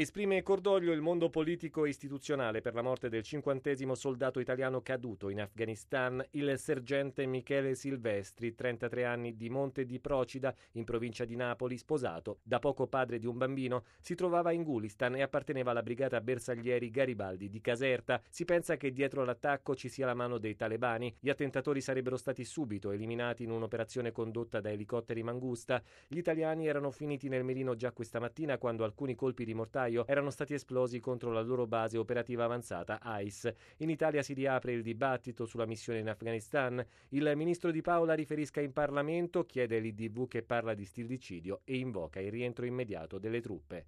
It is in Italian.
Esprime cordoglio il mondo politico e istituzionale per la morte del 50° soldato italiano caduto in Afghanistan, il sergente Michele Silvestri, 33 anni, di Monte di Procida, in provincia di Napoli, sposato, da poco padre di un bambino, si trovava in Gulistan e apparteneva alla brigata bersaglieri Garibaldi di Caserta. Si pensa che dietro l'attacco ci sia la mano dei talebani. Gli attentatori sarebbero stati subito eliminati in un'operazione condotta da elicotteri Mangusta. Gli italiani erano finiti nel mirino già questa mattina quando alcuni colpi di mortaio erano stati esplosi contro la loro base operativa avanzata AIS. In Italia si riapre il dibattito sulla missione in Afghanistan. Il ministro Di Paola riferisca in Parlamento, chiede l'IDV che parla di stillicidio e invoca il rientro immediato delle truppe.